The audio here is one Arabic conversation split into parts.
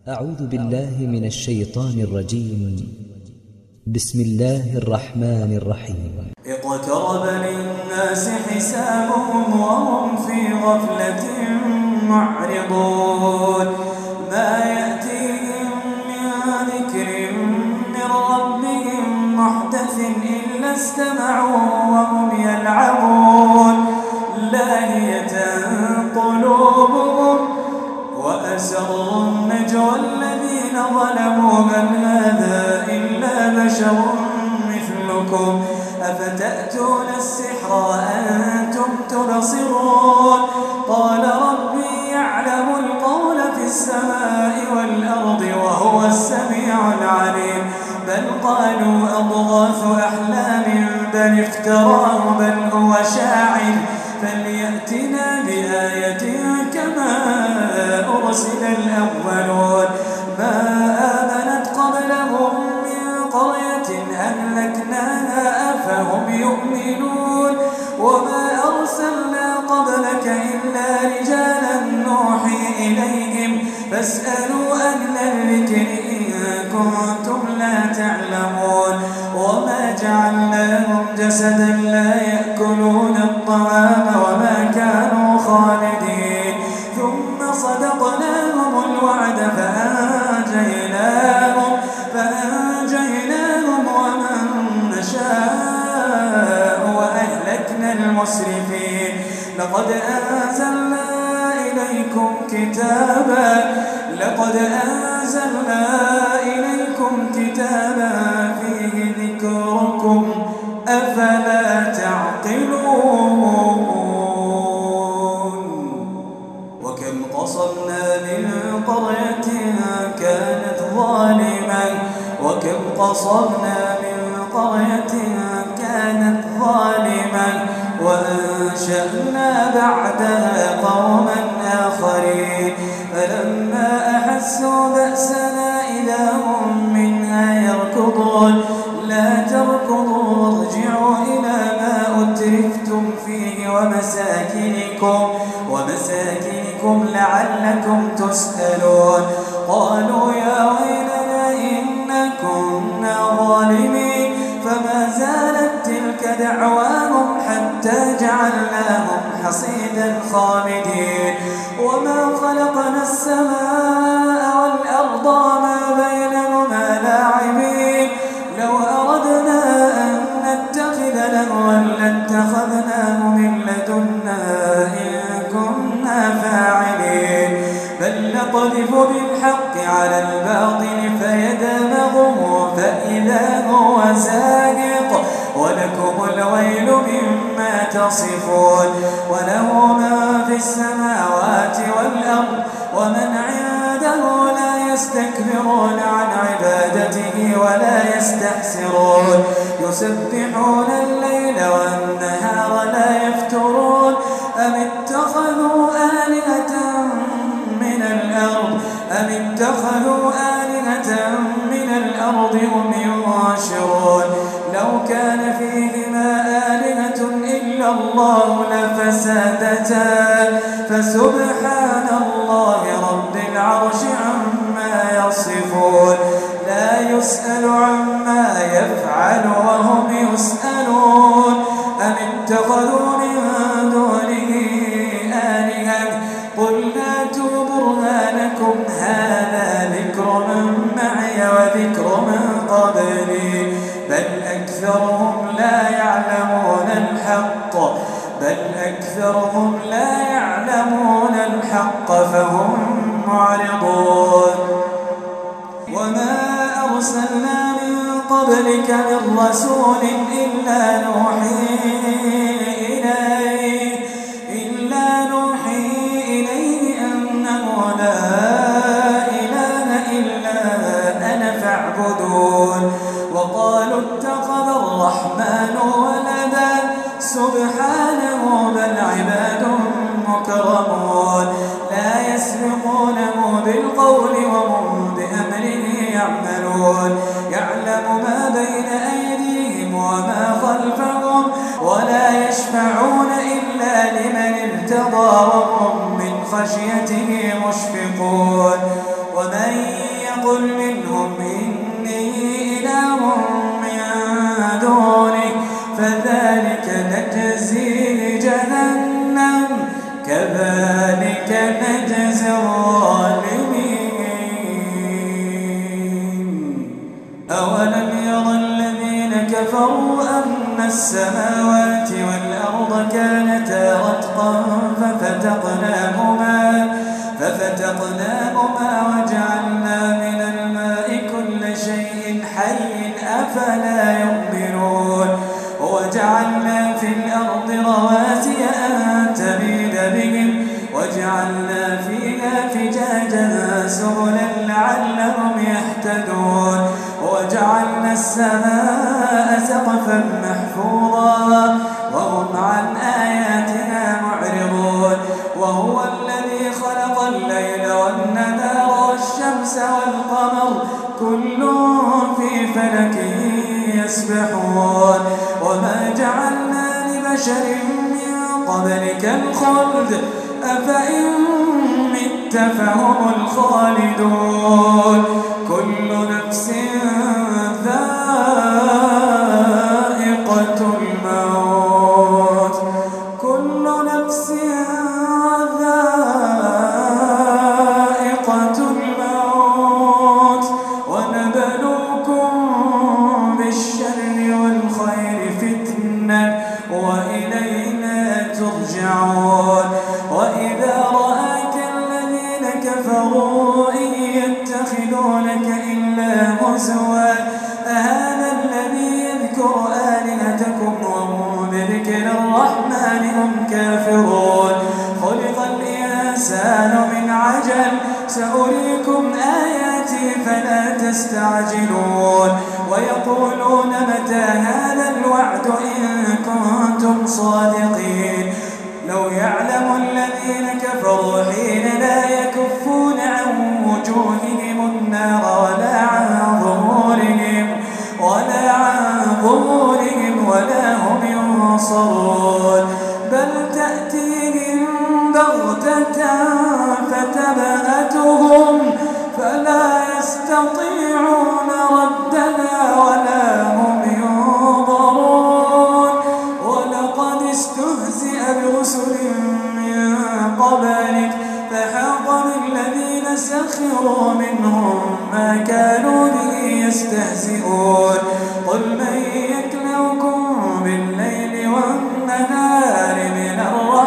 أعوذ بالله من الشيطان الرجيم. بسم الله الرحمن الرحيم. اقترب للناس حسابهم وهم في غفلة معرضون ما يأتيهم من ذكر من ربهم محدث إلا استمعوه وهم يلعبون لاهية قلوبهم وأسروا النجوى الذين ظلموا هل هذا إلا بشر مثلكم أفتأتون السحر وأنتم تبصرون قال ربي يعلم القول في السماء والأرض وهو السميع العليم بل قالوا أضغاث أحلام بل افتراه بل هو شاعر فليأتنا بآية كما أرسل الأولون ما آمنت قبلهم من قرية أهلكناها أفهم يؤمنون وما أرسلنا قبلك إلا رجالا نوحي إليهم فاسألوا أهل الذكر إن كنتم لا تعلمون وما جعلناهم جسدا لا يأكلون الطعام وما كانوا خالدين ثم صدقناهم الوعد فأنجيناهم ومن نشاء وأهلكنا المسرفين لقد أنزلنا إليكم كتابا فيه ذكركم أفلا تعقلون وكم قصمنا من قرية كانت ظالمة وأنشأنا بعدها قوما آخرين فلما أحسوا بأسنا إذا هم منها يركضون لا تركضوا وارجعوا إلى ما أترفتم فيه ومساكنكم لعلكم تسألون قالوا يا ويلنا إنا كنا ظالمين فما زالت تلك دعواهم حتى جعلناهم حصيدا خامدين وما خلقنا السماء والأرض وما بينهما لاعبين لو أردنا أن نتخذ لهوا لاتخذناه من لدنا إن كنا فاعلين بل نقذف بالحق على الباطل فيدمغه فإذا هو زاهق ولكم الويل مما تصفون وله ما في السماوات والأرض ومن عنده لا يستكبرون عن عبادته ولا يستحسرون يسبحون الليل والنهار لا يفترون أم اتخذوا آلهة من الأرض هم ينشرون لو كان فيهما آلهة إلا الله لفسدتا فسبحان الله رب العرش عما يصفون لا يسأل عما يفعل وهم يسألون أم اتخذوا من دونه آلهة قل هاتوا برهانكم هذا ذكر من معي وذكر من قبلي بل أكثرهم لا يعلمون الحق فهم معرضون وما أرسلنا من قبلك من رسول إلا نوحي إليه أنه لا إله إلا أنا فاعبدون وقالوا اتخذ الرحمن ولدا سبحانه بل عباد مكرمون لا يسبقونه بالقول وهم بأمره يعملون يعلم ما بين أيديهم وما خلفهم ولا يشفعون إلا لمن ارتضى وهم من خشيته مشفقون ومن يقل منهم إني إله من دونه فذلك نجزيه جهنم كذلك نجزي الظالمين. أولم يرى الذين كفروا أن السماوات والأرض كانتا رتقا ففتقناهما وجعلنا من الماء كل شيء حي أفلا يؤمنون. وجعلنا في الأرض رواسي أن تميد بهم وجعلنا فيها فجاجا سبلا لعلهم يهتدون. وجعلنا السماء سقفا محفوظا وهم عن آياتنا معرضون. وهو الذي خلق الليل والنهار والشمس والقمر كل في فلك يسبحون. وما جعلنا لبشر من قبلك الخلد أفإن مت فهم الخالدون. كل نفس ذائقة الموت كل نفس ذائقة الموت ونبلوكم بالشر والخير فتنة وإلينا ترجعون. وإذا رآك الذين كفروا إن يتخذونك إلا هزوا أهذا الذي يذكر آلهتكم وهم بذكر الرحمن هم كافرون. خلق الإنسان من عجل سأريكم آياتي فلا تستعجلون. ويقولون متى هذا الوعد إن كنتم صادقين. لو يعلم الذين كفروا حين لا يكفون عن وجوههم النار ولا عن ظهورهم ولا هم ينصرون بل تأتيهم بغتة فتبهتهم فلا يستطيعون ردها ولا هم ينظرون. ولقد استهزئ برسل من قبلك فحاق بالذين سخروا منهم ما كانوا به يستهزئون. قل من يكلؤكم بالليل والنهار من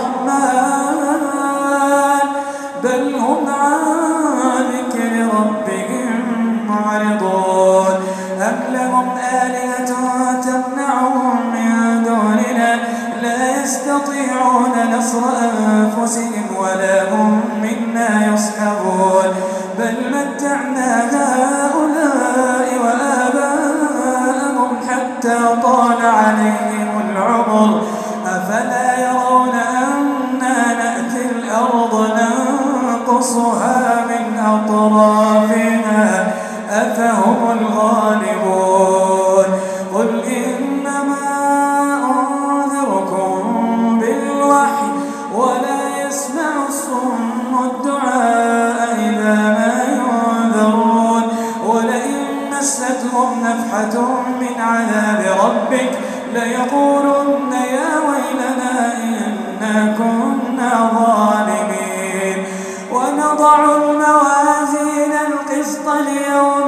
الرحمن بل هم عن ذكر ربهم معرضون. أم لهم آلهة تمنعهم من دوننا لا يستطيعون نصر أنفسهم ولا هم منا يصحبون. بل متعنا هؤلاء وآباءهم حتى طال عليهم العمر أفلا يرون أنا نأتي الأرض ننقصها من أطرافها أفهم الغالبون. قل إنما أنذركم بالوحي ولا يسمع الصم الدعاء إذا ما ينذرون. ولئن مستهم نفحة من عذاب ربك ليقولن يا ويلنا إنا كنا ظالمين. ونضع الموازين القسط ليوم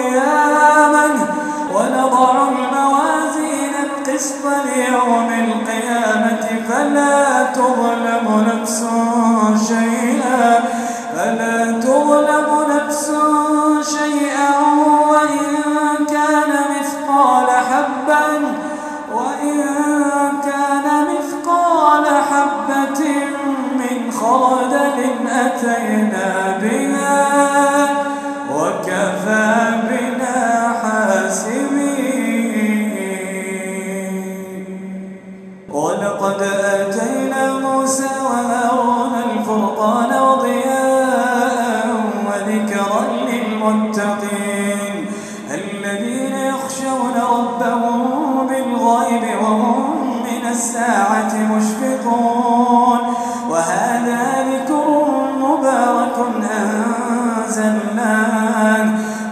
القيامة فلا تظلم نفس شيئا وإن كان مثقال حبة من خردل أتينا بها وكفى بنا حاسبين. ولقد آتينا موسى وهارون الفرقان وضياء وذكرا للمتقين الذين يخشون ربهم بالغيب وهم من الساعة مشفقون. وهذا ذكر مبارك أنزلناه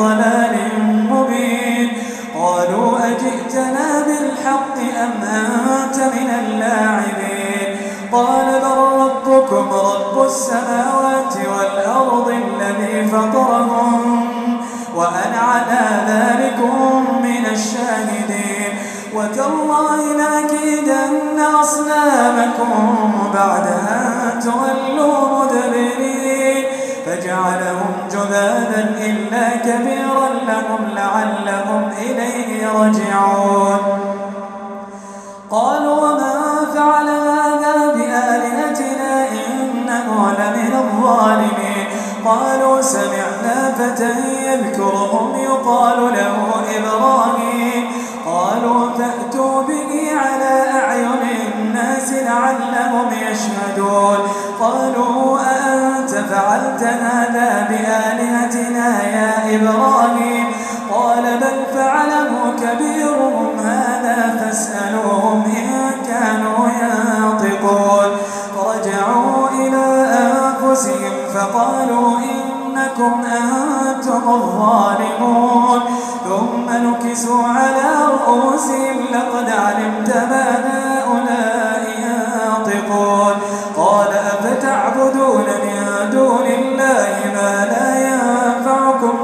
ضلال مبين. قالوا أجئتنا بالحق أم أنت من اللاعبين؟ قال بل ربكم رب السماوات والأرض الذي فطرهم وأنا على ذلكم من الشاهدين. وتالله لأكيدن أصنامكم بعد أن تولوا مدبرين. فجعلهم جذاذا إلا كبيرا لهم لعلهم إليه يرجعون. قالوا ومن فعل هذا بآلهتنا إنه لمن الظالمين. قالوا سمعنا فتى يذكرهم يقال له إبراهيم. قالوا فأتوا به على أعين الناس لعلهم يشهدون. قالوا أأنت فعلت هذا بآلهتنا يا إبراهيم؟ قال بل فعله كبيرهم هذا فاسألوهم إن كانوا ينطقون. فرجعوا إلى أنفسهم فقالوا إنكم أنتم الظالمون. ثم نكسوا على رؤوسهم لقد علمت ما هؤلاء ينطقون. قال أفتعبدون من دون الله ما لا ينفعكم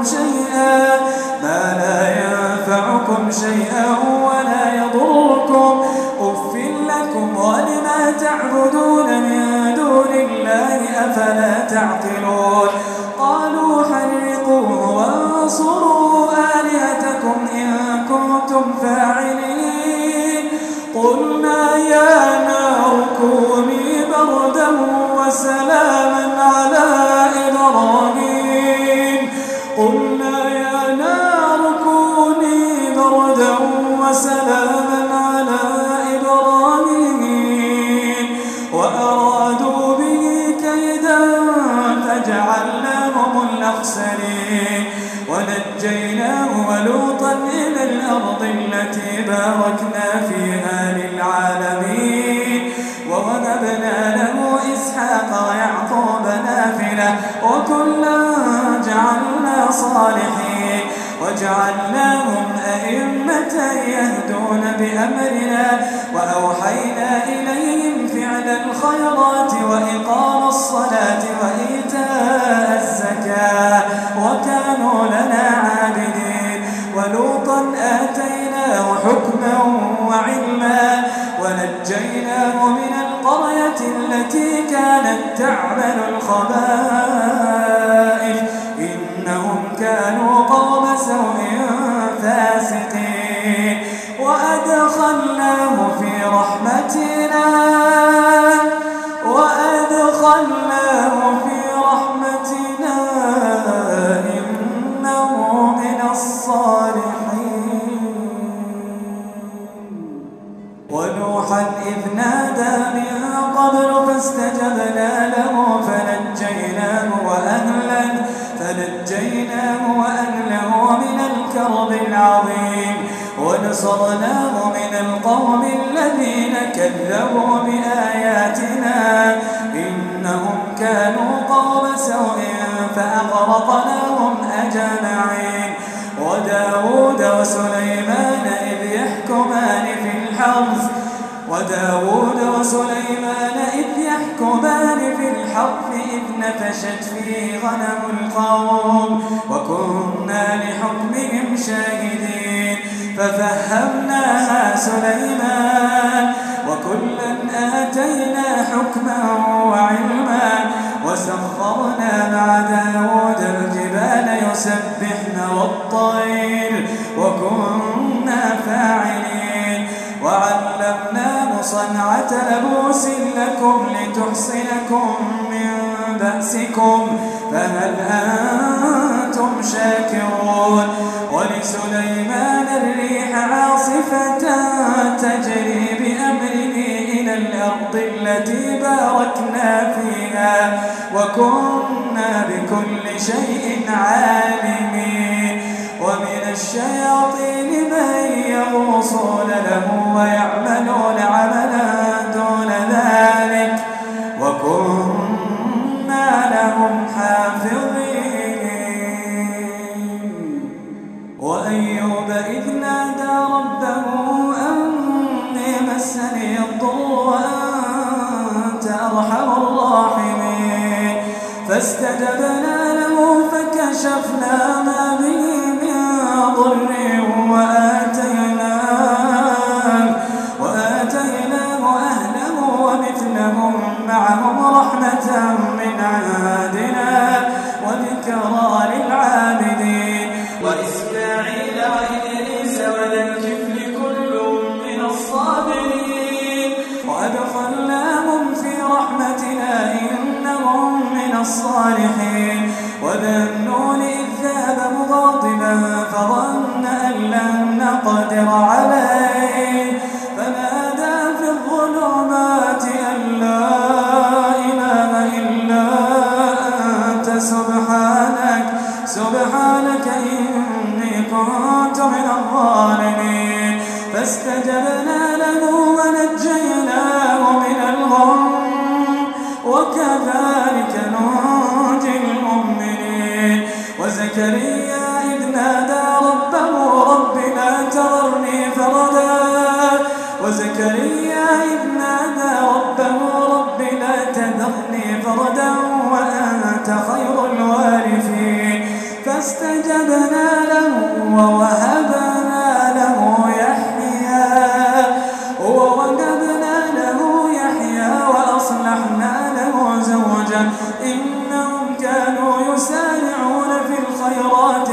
شيئا ولا يضركم أف لكم ولما تعبدون من دون الله أفلا تعقلون. قالوا حرقوه وانصروا آلهتكم إن كنتم فاعلين. قلنا يا نار كوني بردا وسلاما على إبراهيم. قلنا يا نار كوني بردا وسلاما على إبراهيم وأرادوا به كيدا فجعلناهم الأخسرين. ونجيناه ولوطا إلى الأرض التي باركنا فيها للعالمين. ووهبنا له إسحاق ويعقوب نافلة وكلا جعلنا صالحين. وجعلناهم أئمة يهدون بأمرنا وأوحينا إليهم فعل الخيرات وإقام الصلاة وإيتاء الزكاة وكانوا لنا عابدين. ولوطا آتيناه حكما وعلما ونجيناه من القرية التي كانت تعمل الخبائث إنهم كانوا قوم سوء فاسقين. وأدخلناه في رحمتنا إنه من الصالحين. ونوحا إذ نادى من قبل فاستجبنا له فنجيناه وأهله من الكرب العظيم. ونصرناه من القوم الذين كذبوا بآياتنا إنهم كانوا قوم سوء فأغرقناهم أجمعين. وداود وسليمان إذ يحكمان في الحرث إذ نفشت فيه غنم القوم وكنا لحكمهم شاهدين. ففهمناها سليمان وكلا آتينا حكما وعلما. وسخرنا مع داود الجبال يسبحن والطير وكنا فاعلين. وعلمناه صنعة لبوس لكم لتحصنكم من بأسكم فهل أنتم شاكرون. ولسليمان الريح عاصفة تجري بأمره إلى الأرض التي باركنا فيها وكنا بكل شيء عالمين. ومن الشياطين من يغوصون له ويعملون عملا دون ذلك وكنا لهم حافظين. فاستجبنا له فكشفنا ما به من ضر وآتيناه أهله ومثلهم معهم رحمة من عندنا وذكرى للعابدين وإسماعيل وإدريس وذا الكفل كل من الصابرين وأدخلناهم في رحمتنا إنهم من الصالحين وذا النون إذ ذهب مغاضبا فظن أن لن نقدر عليه فنادى في الظلمات أن لا إله إلا أنت سبحانك إني كنت من الظالمين فاستجبنا له ونجيناه من الغم وكذلك ننجي المؤمنين وزكريا إذ نادى ربه رب لا تذرني فردا وأنت خير الوارثين فاستجبنا له ووهبنا له يحيى وأصلحنا له زوجا إنهم كانوا يسارعون في الخيرات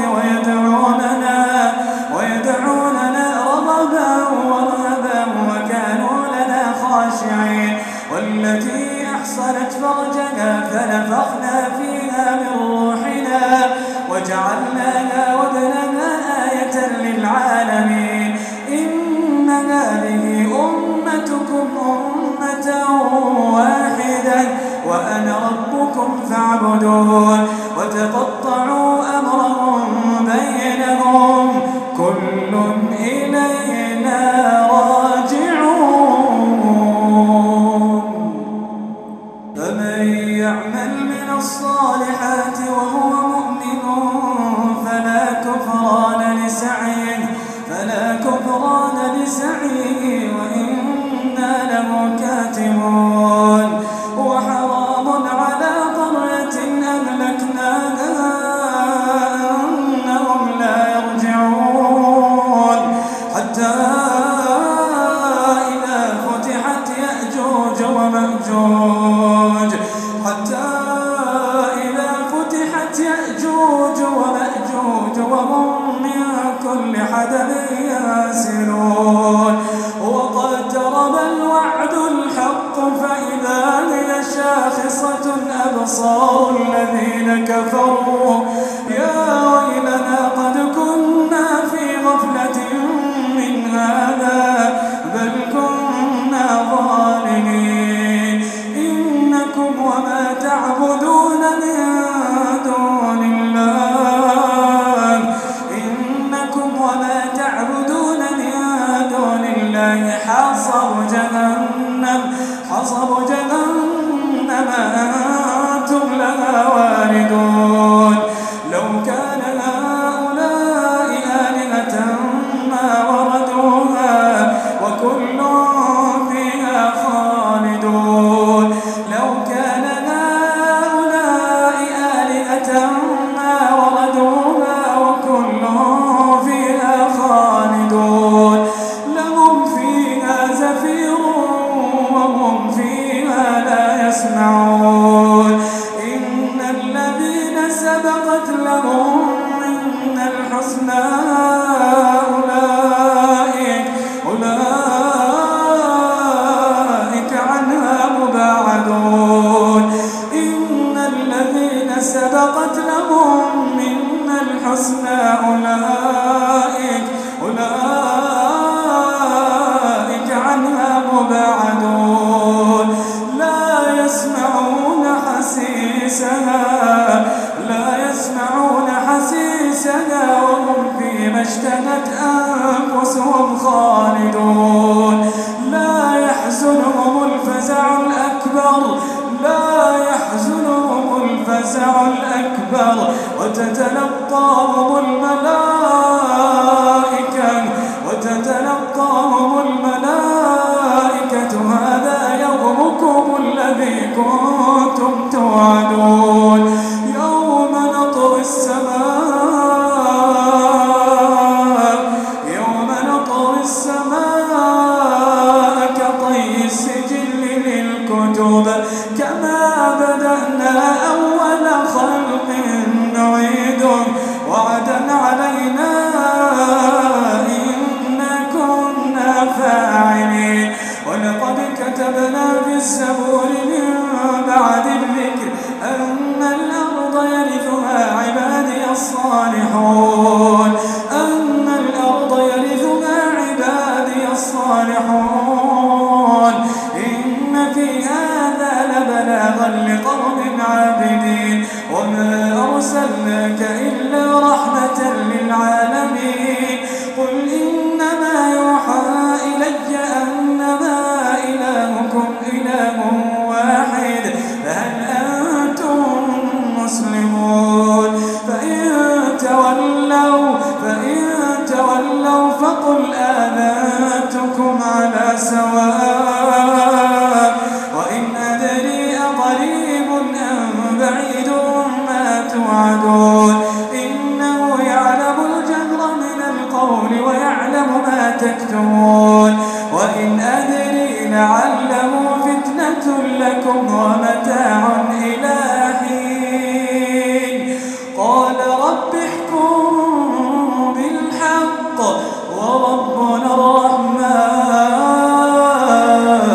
ويدعوننا رغبا ورهبا وكانوا لنا خاشعين والتي أحصنت فرجها فنفخنا فيها من روحنا وجعلناها وابنها آية للعالمين إن هذه أمتكم أمة واحدة وأنا ربكم فاعبدون وتقطعوا أمرهم بينهم كل إلينا راجعون فمن يعمل من الصالحات وهو مؤمن فلا كفران لسعيه وإنا له كاتبون وحرام على قرية أهلكناها أنهم لا يرجعون حتى إذا فتحت يأجوج ومأجوج وهم من كل حدب ينسلون واقترب الوعد الحق فإذا هي شاخصة أبصار الذين كفروا يا ويلنا قد كنا في غفلة من هذا بل كنا ظالمين إنكم وما تعبدون من دون الله حصب جهنم أنتم لها واردون لو كان هؤلاء آلهة ما وردوها وكل فيها خالدون لو كان هؤلاء آلهة ما وردوها وكل فيها خالدون لهم فيها زفير وهم فيها لا يسمعون إن الذين سبقت لهم منا الحسنى أولئك عنها مبعدون إن الذين سبقت لهم منا الحسنى أولئك عنها مبعدون لا يسمعون حسيسها وهم فيما اشتهت أنفسهم خالدون لا يحزنهم الفزع الأكبر وتتلقاهم الملائكة هذا يومكم الذي كنتم توعدون الزبور من بعد الذكر أن الأرض يرثها عبادي الصالحون إن في هذا لبلاغا لقوم عابدين وما أرسلناك إلا رحمة للعالمين قل إنما يوحى إلي أنما إلهكم إله واحد فهل أنتم مسلمون فإن تولوا فقل آذنتكم على سواء وإن أدري أقريب أم بعيد ما توعدون إنه يعلم الجهر من القول ويعلم ما تكتمون وإن أدري لعله فتنة لكم ومتاع إلى حين قال رب احكم بالحق وربنا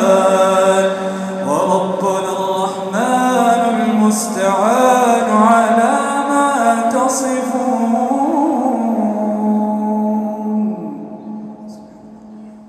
الرحمن المستعان على